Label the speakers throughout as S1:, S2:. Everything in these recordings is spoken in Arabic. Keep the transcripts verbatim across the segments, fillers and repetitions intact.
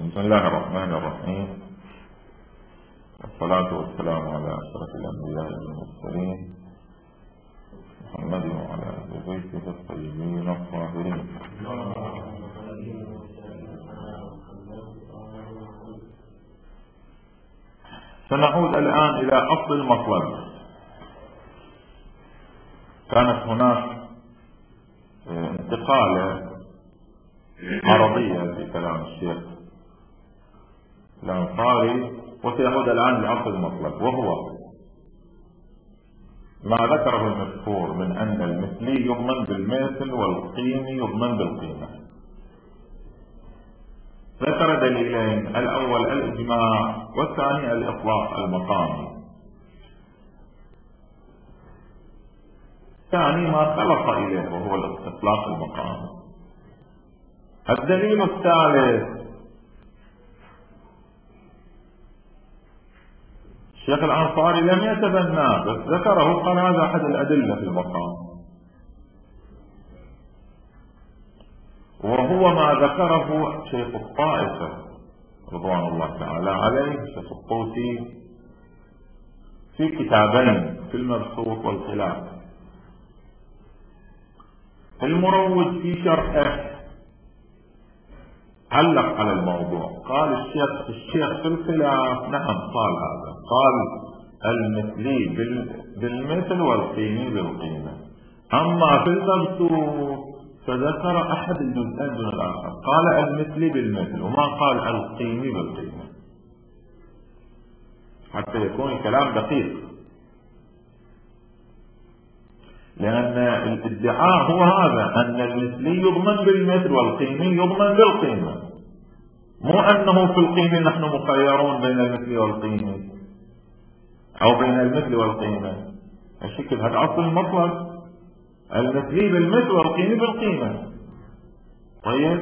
S1: بسم الله الرحمن الرحيم، والصلاة والسلام على أشرف الأنبياء والمرسلين محمد وعلى أهل بيته الطيبين الطاهرين. سنعود الآن إلى أصل المطلب. كانت هناك انتقالة عرضية في كلام الشيخ الأنصاري، وسيعود الآن لأصل المطلب، وهو ما ذكره المذكور من أن المثلي يضمن بالمثل والقيمي يضمن بالقيمة. ذكر دليلين: الأول الإجماع، والثاني الإطلاق المقامي. الثاني ما خلص إليه وهو الإطلاق المقامي. الدليل الثالث الشيخ الأنصاري لم يتبناه، بس ذكره، قال هذا أحد الأدلة في المقام، وهو ما ذكره شيخ الطائفة رضوان الله تعالى عليه، شيخ الطوسي، في كتابين، في المبسوط والخلاف. المروج في شرحه علق على الموضوع، قال الشيخ الشيخ في الخلاف نعم قال هذا، قال المثلي بالمثل والقيمي بالقيمة. أما في المبسوط فذكر أحد الجزئين دون الآخر، قال المثلي بالمثل وما قال القيمي بالقيمة، حتى يكون الكلام دقيق، لأن الادعاء هو هذا، أن المثلي يضمن بالمثل والقيمي يضمن بالقيمة، مو أنه في القيمة نحن مخيرون بين المثل والقيمة أو بين المثل والقيمة. الشكل هذا أصل المطلب، المثلي بالمثل والقيمي بالقيمة. طيب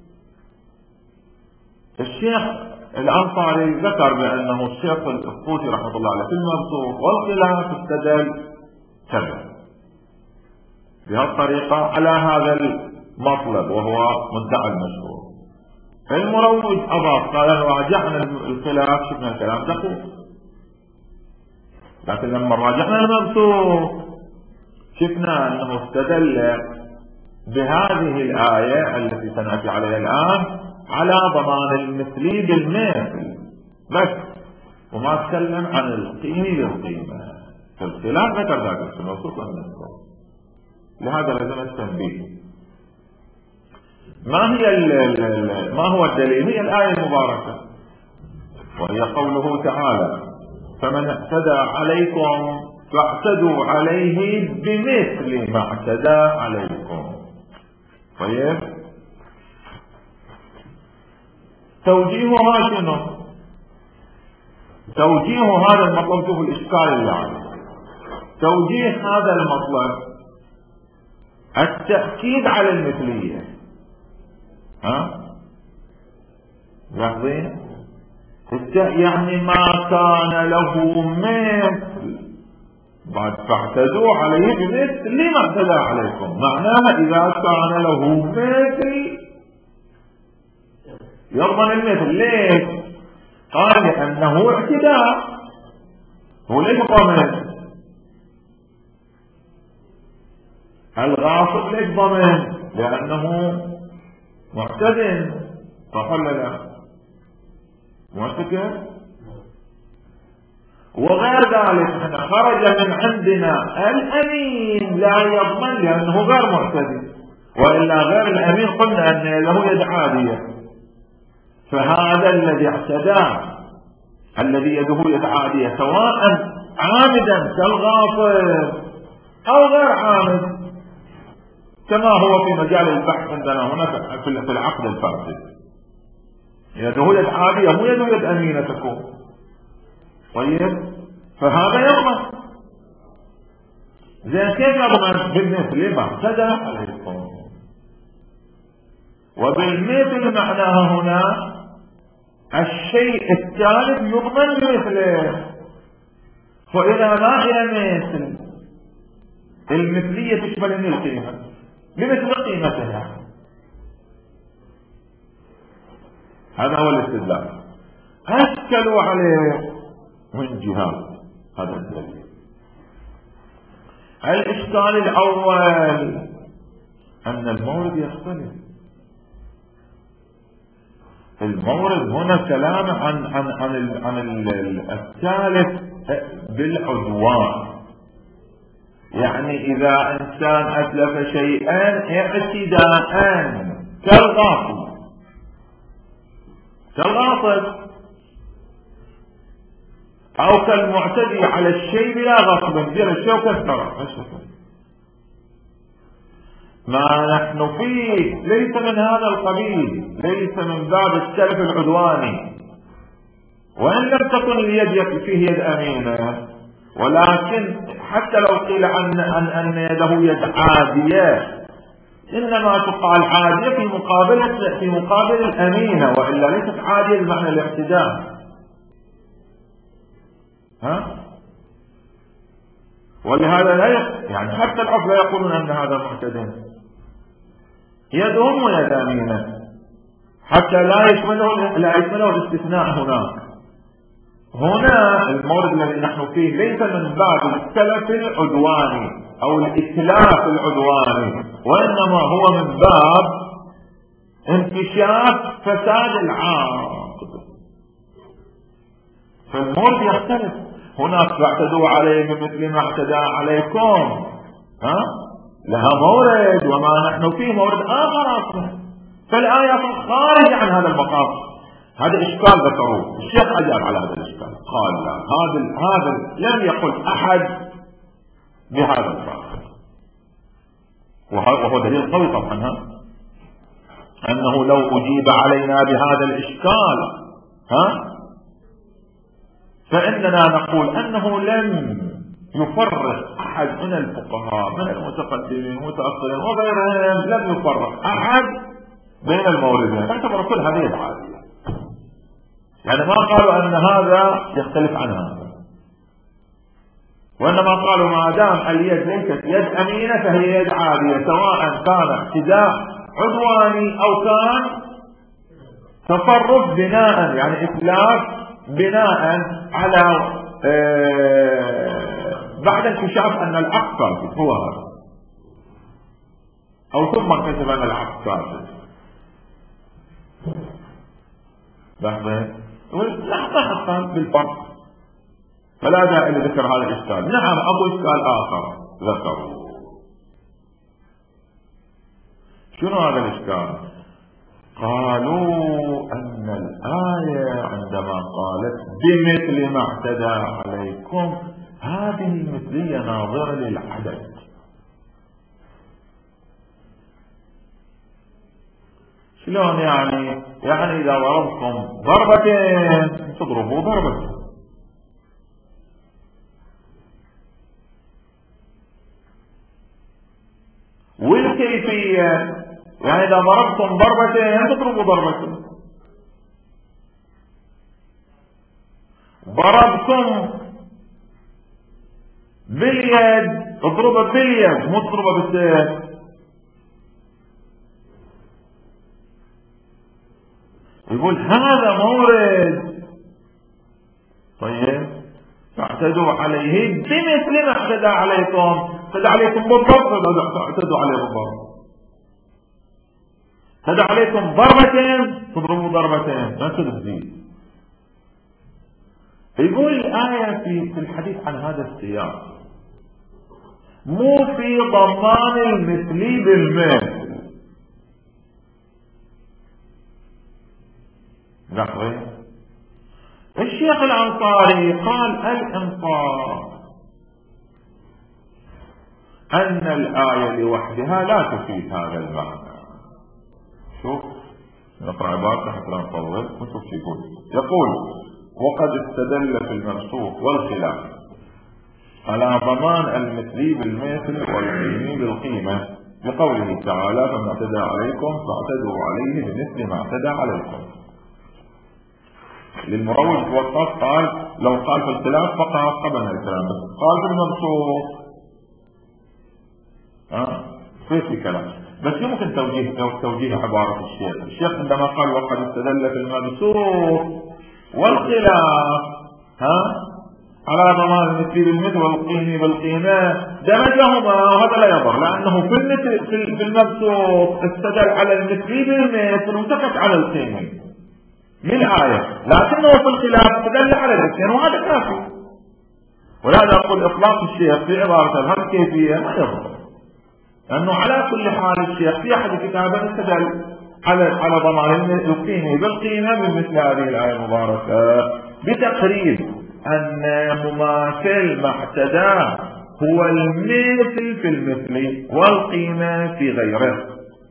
S1: الشيخ الأنصاري ذكر بأنه الشيخ الطوسي رحمه الله عليه في المبسوط والخلاف استدل كذا بهالطريقة على هذا المطلب وهو مدعى المشهور. المروج أضاف قال راجعنا الخلاف شفنا الكلام دقيق، لكن لما راجعنا المبسوط شفنا أنه استدل بهذه الآية التي سنأتي عليها الآن على ضمان المثلي بالمثل بس، وما تكلم عن القيمة بالقيمة. في الخلاف ذكر ذلك في المبسوط والمذكور، لهذا لازم التنبيه. ما هي ما هو الدليل؟ هي الآية المباركة، وهي قوله تعالى: فمن اعتدى عليكم فاعتدوا عليه بمثل ما اعتدى عليكم. طيب توجيهها شنو؟ توجيه هذا المطلب، شوفوا الإشكال اللي عنده. توجيه هذا المطلب التأكيد على المثلية. ها لاحظين؟ يعني ما كان له مثل بعد فاعتدوا عليه بمثل لما اعتدى عليكم، معناها إذا كان له مثل يضمن المثل. ليش؟ قال لأنه اعتداء، هو ليش ضمن؟ الغاصب ليش ضمن؟ لأنه معتد، صح ولا لا؟ معتكر. وغير ذلك احنا خرج من عندنا الأمين لا يضمن لأنه غير معتدي، وإلا غير الأمين قلنا أن له يد عادية. فهذا الذي اعتدى الذي يده يد عادية سواء عامدا كالغاصب أو غير عامد، كما هو في مجال البحث عندنا هنا في العقد الفاسد، يده يد عادية مو يده يد أمينة تكون. طيب فهذا يضمن. زين كيف يضمن؟ بالمثل ما اعتدى عليكم. وبالمثل معناها هنا الشيء الثالث يضمن بمثله، فإذا ما هي مثل المثلية تشمل القيمة بمثل قيمتها، هذا هو الاستدلال. أشكلوا عليه من جهات. هذا الدليل. الإشكال الأول أن المورد يختلف. المورد هنا كلام عن عن عن, عن الثالث بالعدوان، يعني إذا إنسان أتلف شيئا اعتداء كالغاصب كالغاصب أو كالمعتدي على الشيء بلا غصب، يدير الشيء وكسره. ما نحن فيه ليس من هذا القبيل، ليس من باب السلف العدواني، وإن لم تكن اليد فيه يد أمينة، ولكن حتى لو قيل عن أن يده يد عادية، إنما تقال عادية في مقابل في مقابل الأمينة، وإلا ليست عادية بمعنى الاعتداء. ها؟ ولهذا لا يق... يعني حتى العرف لا يقولون أن هذا معتدل، يدهم ويد أمينة، حتى لا يشمله لا يشمله الاستثناء هناك. هنا المورد الذي نحن فيه ليس من باب السلف العدواني أو الإتلاف العدواني، وإنما هو من باب انكشاف فساد العقد. فالمورد يختلف. هناك فاعتدوا عليه بمثل ما اعتدى عليكم، ها؟ لها مورد، وما نحن فيه مورد آخر أصلا. فالآيات خارج عن هذا المقام. هذا إشكال ذكروه، الشيخ أجاب على هذا الإشكال، قال لا، هذا هذا لم يقل أحد بهذا الفرق، وهو دليل قوي طبعا أنه لو أجيب علينا بهذا الإشكال ها فإننا نقول أنه لم يفرق أحد من الفقهاء من المتقدمين والمتأخرين وغيرهم، لم يفرق أحد بين الموردين، تعتبر كل هذه العادية. يعني ما قالوا أن هذا يختلف عن هذا، وإنما قالوا ما دام اليد ليست يد أمينة فهي يد عادية، سواء كان اعتداء عدواني أو كان تصرف بناء، يعني إتلاف بناء على بعد انكشاف أن العقد فاسد، هو هذا، أو ثم انكشف أن العقد فاسد. لحظة لحظة حتى بالفرق، فلا داعي لذكر هذا الإشكال. نعم أبو إشكال آخر ذكروا. شنو هذا الإشكال؟ قالوا أن الآية عندما قالت بمثل ما اعتدى عليكم، هذه المثلية ناظرة للعدد. شلون يعني؟ يعني إذا ضربتم ضربتين تضربوا ضربتين، والكيفية يعني إذا ضربتم ضربتين تضربوا ضربتين. ضربتم باليد اضربها باليد، مو تضربها بالسيف. يقول هذا مورد. طيب فاعتدوا عليه بمثل ما اعتدى عليكم، اعتدى عليكم بالضبط، اعتدوا عليه بالضبط. اعتدى عليكم ضربتين تضربوا ضربتين، ما تزيد. يقول الآية في في الحديث عن هذا السياق مو في ضمان المثلي بالمثل. لحظة، الشيخ الأنصاري قال الإنصاف أن الآية لوحدها لا تفيد هذا المعنى. شوف نقرأ عبارة حتى لا نطول ونشوف شو يقول. يقول وقد استدل في المنسوخ والخلاف على ضمان المثلي بالمثل والقيمي بالقيمة بقوله تعالى فما اعتدى عليكم فاعتدوا عليه بمثل ما اعتدى عليكم. للمروج توقف قال لو قال في الخلاف فقط قبلنا الكلام، بس قال في المنسوخ ها في في كلام. بس يمكن توجيه توجيه عبارة الشيخ. الشيخ عندما قال وقد استدل في المبسوط والخلاف ها على ضمان المثل بالمثل والقيمة بالقيمة دمجهما، وهذا لا يضر، لأنه في المثل في المبسوط استدل على المثل بالمثل وسكت على القيمة من الآية، لكنه في الخلاف استدل على الاثنين وهذا كافي. ولهذا أقول إطلاق الشيخ في عبارة هذه الكيفية ما يضر، لأنه على كل حال الشيخ في أحد كتابه استدل على على ضمان القيمة بالقيمة من مثل هذه الآية المباركة بتقرير أن مماثل ما اعتداه هو المثل في المثل والقيمة في غيره.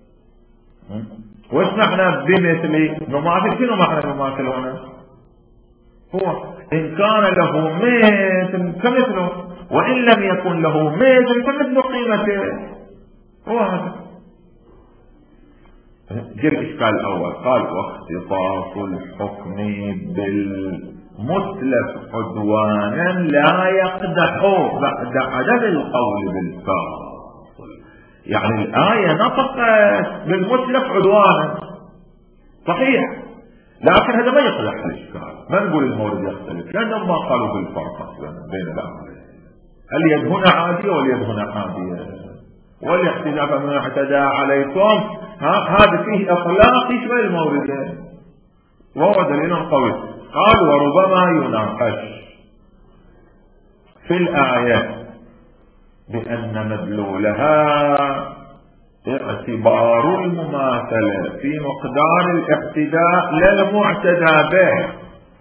S1: وش معنى بمثل؟ نماثل شنو معنى نماثل هنا؟ هو إن كان له مثل كمثله، وإن لم يكن له مثل كمثل قيمته. هو هذا جل الإشكال الأول. قال واختصاص الحكم بالمتلف عدوانا لا يقدح بعد عدم القول بالفاصل. يعني الآية نطقت بالمتلف عدوانا صحيح، لكن هذا ما يقدح الإشكال، ما نقول المورد يختلف، لأنهم ما قالوا بالفرق بين الأمرين. اليد هنا عادية واليد هنا عادية، والاحتجاج من اعتدى عليكم هذا فيه اطلاق يشمل الموردين وهو دليل قوي. قال وربما يناقش في الآية بأن مدلولها اعتبار المماثلة في مقدار الاعتداء لا المعتدى به.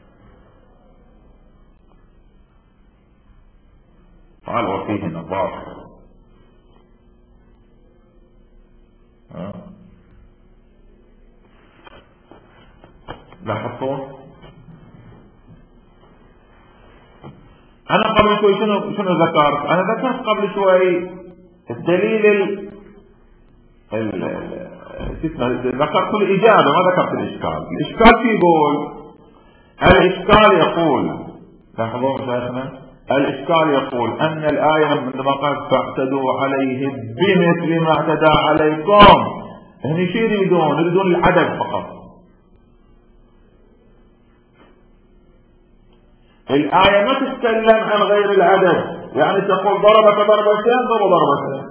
S1: قال وفيه نظر. لاحظتوا؟ أنا قبل شوي شنو شنو ذكرت؟ أنا ذكرت قبل شوي الدليل ال ال ذكرت الإجابة ما ذكرت الإشكال. الإشكال في يقول الإشكال يقول لاحظوا شيخنا الإشكال يقول أن الآية عندما قالت فاعتدوا عليه بمثل ما اعتدى عليكم، هني شو يريدون؟ يريدون العدد فقط. الآية ما تتكلم عن غير العدد، يعني تقول ضربك ضربتين ضرب ضربتين،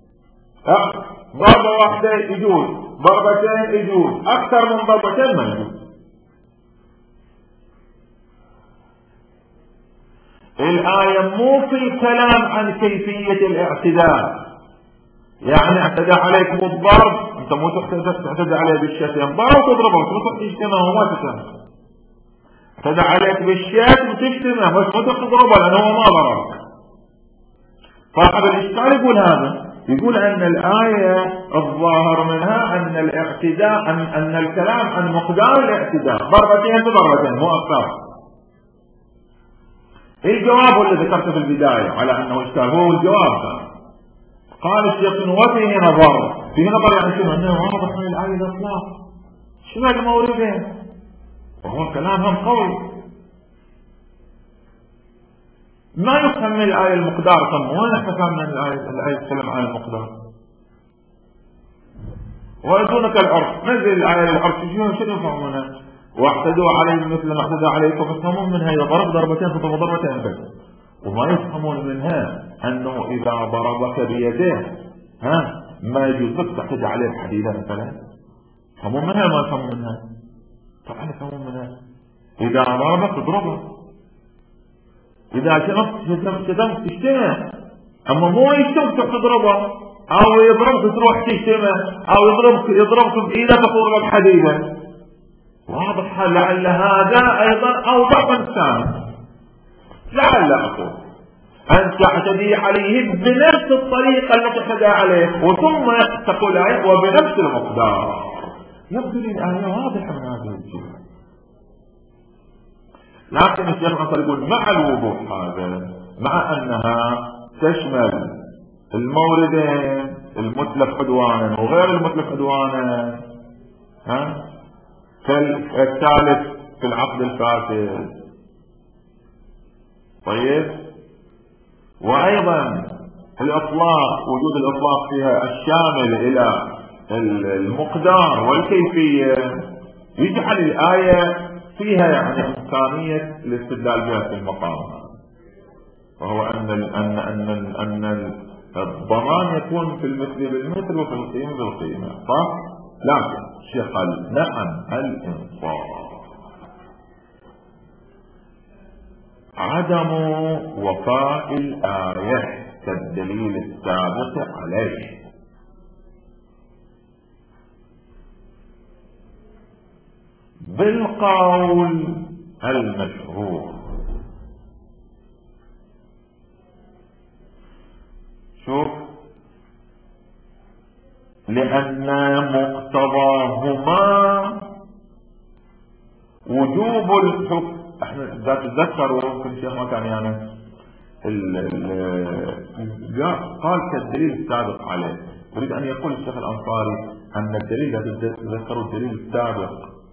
S1: ضربة واحدة يجوز، ضربتين يجوز، أكثر من ضربتين ما يجوز. الآية مو في الكلام عن كيفية الاعتداء، يعني اعتدى عليكم الضرب، انت مو تعتدى عليه بالشتم، ضرب وتضربه تروح تشتمه وما تشتمه. اعتدى عليك بالشتم وتشتمه بس ما تضربه لأنه هو ما ضربك. صاحب الإشكال يقول هذا، يقول أن الآية الظاهر منها أن الاعتداء أن, أن الكلام عن مقدار الاعتداء ضربتين بضربتين مو أكثر. الجواب اللي ذكرته في البداية على أنه إشكال هو الجواب ده. قال الشيخ وفيه نظر، فيه نظر يعني شنو؟ أنه واضح من الآية الإطلاق شنو الموردين، وهو كلامهم قوي ما يفهم من الآية المقدار. طب وين احنا فهمنا الآية الآية تتكلم عن المقدار؟ ويدونك العرف، نزل الآية العرف شنو شنو يفهمونها؟ واعتدوا عليه مثل ما اعتدى عليكم، يفهمون منها إذا ضرب ضربتين فضرب ضربتين بس، وما يفهمون منها أنه إذا ضربك بيده ها ما يجوز لك تعتدى عليه بحديدة مثلا. يفهمون منها ما يفهمون منها؟ طبعا يفهمون منها. إذا ضربك اضربه، إذا شتمت شتمت تشتمه، أما مو يشتمك تضربه أو يضربك تروح تشتمه أو يضربك يضربك بإيده تقول لك حديدة. واضح لعل هذا أيضا أوضح من الثاني. لعل أقول أن تعتدي عليه بنفس الطريقة التي اعتدى عليه وثم تقول عليه وبنفس المقدار. يبدو لي الآية واضحة من هذه الجهة، لكن الشيخ نصر يقول مع الوضوح هذا، مع أنها تشمل الموردين المتلف عدوانا وغير المتلف عدوانا، ها الثالث في العقد الفاسد. طيب وأيضا الإطلاق، وجود الإطلاق فيها الشامل إلى المقدار والكيفية يجعل الآية فيها يعني إمكانية الاستدلال بها في المقام، وهو أن أن أن أن الضمان يكون في المثل بالمثل وفي القيمة بالقيمة، صح؟ لكن الشيخ قال نعم الإنصاف عدم وفاء الآية كالدليل السابق عليه. بالقول المشهور، شوف، لأن مقتضاهما وجوب الحكم. احنا اذا تتذكروا يمكن الشيخ ما كان يعني قال كالدليل السابق عليه. يريد ان يقول الشيخ الانصاري ان الدليل، اذا تتذكروا الدليل السابق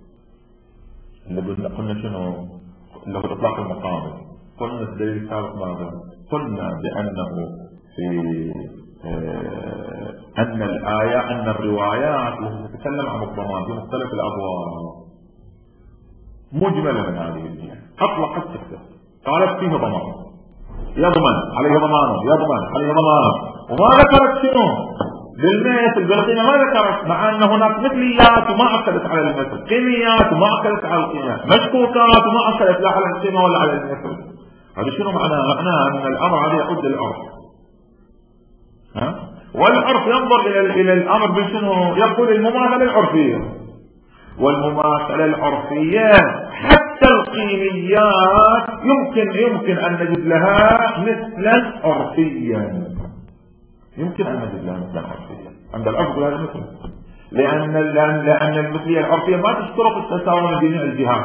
S1: اللي قلنا شنو اللي هو اطلاق المقام، قلنا الدليل السابق ماذا؟ قلنا بانه في اه ان الايه ان الروايات التي تتكلم عن الضمان في مختلف الابواب مجملة من هذه الجهة، أطلقت سكتة قالت فيه ضمان، يضمن عليه ضمانه، يضمن عليه ضمانه، وما ذكرت شنو بالمثل بالقيمة، ما ذكرت، مع أن هناك مثليات وما أكدت على المثل، قيميات وما أكدت على القيمة، مشكوكات وما أكدت لا على القيمة ولا على المثل. هذا شنو معناه؟ معناه أن الأمر هذا يعود للعرف، ها؟ والعرف ينظر إلى إلى الأمر بشنو؟ يقول المماثلة العرفية، والمماثلة العرفية حتى القيميات يمكن يمكن أن نجد لها مثلا عرفيا، يمكن أن نجد لها مثلا عرفيا عند العرف هذا مثل، لأن لأن لأن المثلية العرفية ما تشترط التساوي بين الجهات،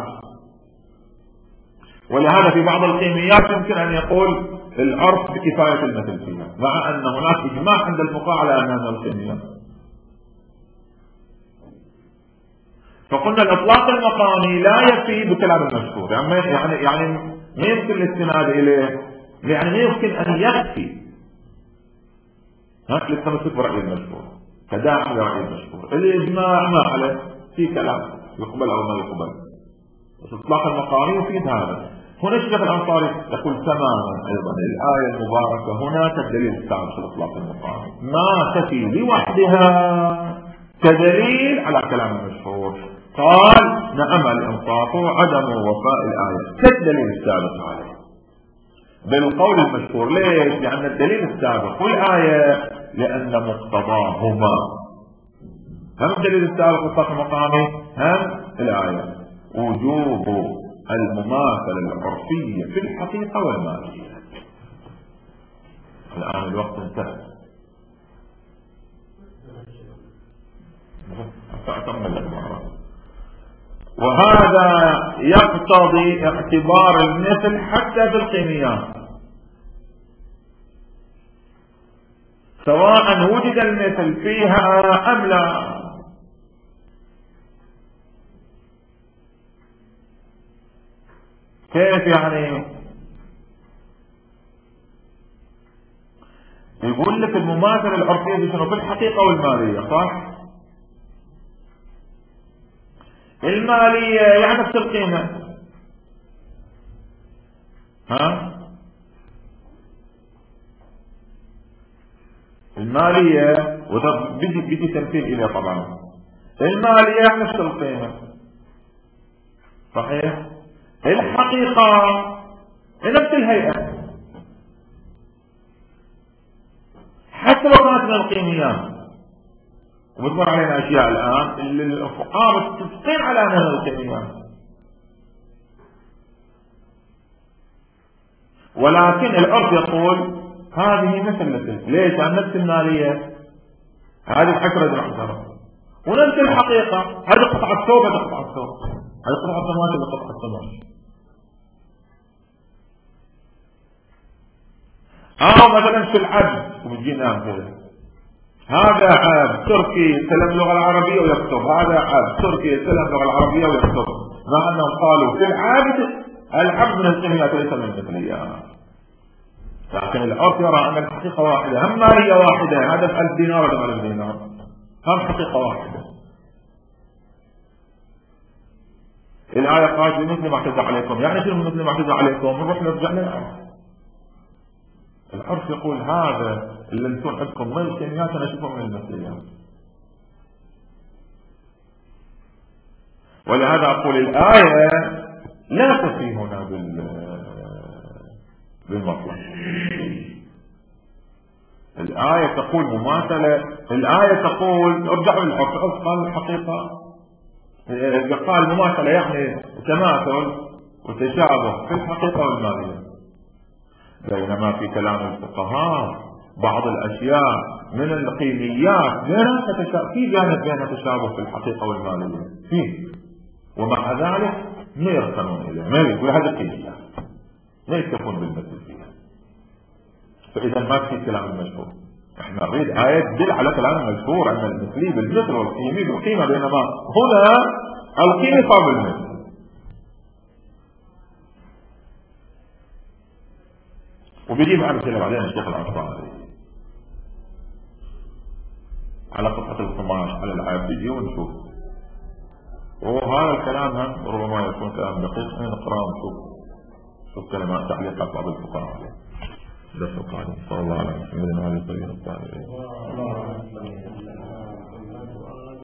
S1: ولهذا في بعض القيميات يمكن أن يقول العرف بكفاية المثل فيها، مع أن هناك إجماع عند الفقهاء على أنها القيميات. فقلنا الإطلاق المقامي لا يكفي بكلام المشهور، يعني يعني يعني ما يمكن الاستناد إليه، يعني ما يمكن أن يكفي ها للتمسك برأي المشهور كداعم لرأي المشهور. الإجماع ما عليه في كلام يقبل أو ما يقبل، بس الإطلاق المقامي يفيد هذا. هنا الشيخ الأنصاري يقول تماما أيضا الآية المباركة هناك الدليل الثابت في الإطلاق المقامي ما تكفي لوحدها كدليل على كلام المشهور. قال نعم الإنصاف عدم وفاء الآية كالدليل السابق عليه بالقول المشهور. ليش؟ لأن الدليل السابق والآية لأن مقتضاهما، هم الدليل السابق والإطلاق المقامي هم الآية وجوب المماثلة العرفية في الحقيقة والمالية. الآن الوقت انتهى، أكمل لك مرة. وهذا يقتضي اعتبار المثل حتى في القيميات، سواء وجد المثل فيها أم لا. كيف يعني؟ يقول لك المماثلة العرفية دي شنو؟ في الحقيقة والمالية، صح؟ المالية يعني نفس القيمة، ها؟ المالية وده بيجي بيجي تمثيل إليه طبعا. المالية يعني نفس القيمة، صحيح؟ الحقيقة نفس الهيئة حتى لو كانت من القيميات. وبتمر علينا أشياء الآن اللي الفقهاء متفقين على أنها من القيميات، ولكن العرف يقول هذه مثل مثل. ليش؟ لأن نفس المالية هذه عشرة درهم ونفس الحقيقة هذه قطعة ثوب، هذه قطعة ثوب، هذه قطعة سماوات، هذه قطعة سماوات. أو مثلا في العبد وبتجينا أمثلة، هذا عبد تركي يتكلم اللغة العربية ويكتب، هذا عبد تركي يتكلم اللغة العربية ويكتب، مع أنهم قالوا في العبد العبد من القيميات ليس من المثليات، لكن العرف يرى أن الحقيقة واحدة، هم مالية واحدة، هذا بألف دينار ولا ألف دينار، هم حقيقة واحدة. الآية قالت مثل ما اعتدى عليكم، يعني شنو مثل ما اعتدى عليكم؟ نروح نرجع للعرف. العرف يقول هذا اللي انتم عندكم ملك الناس انا اشوفه من المثليات. ولهذا اقول الآية لا تفي هنا بال بالمطلق. الآية تقول مماثلة، الآية تقول ارجعوا للعرف، قال الحقيقة قال مماثلة يعني تماثل وتشابه في الحقيقة والمالية. بينما في كلام الفقهاء بعض الأشياء من القيميات في جانب بينها تشابه في الحقيقة والمالية فيه، ومع ذلك ما يركنون إليه، ما يقول هذا قيميات ما يكتفون بالمثل فيها. فإذا ما في كلام المشهور، احنا نريد آية تدل على كلام المشهور أن المثلي بالمثل والقيمي بالقيمة، بينما هنا القيمة صار بالمثل. وبيجيب أمثلة بعدين الشيخ الأنصاري على قطعة القماش على العاب، بيجي ونشوف. وهذا الكلام هم ربما يكون كلام دقيق، نقرأ ونشوف شوف كلمات تعليقات بعض الفقهاء عليه. درس القادم صلى الله عليه وسلم.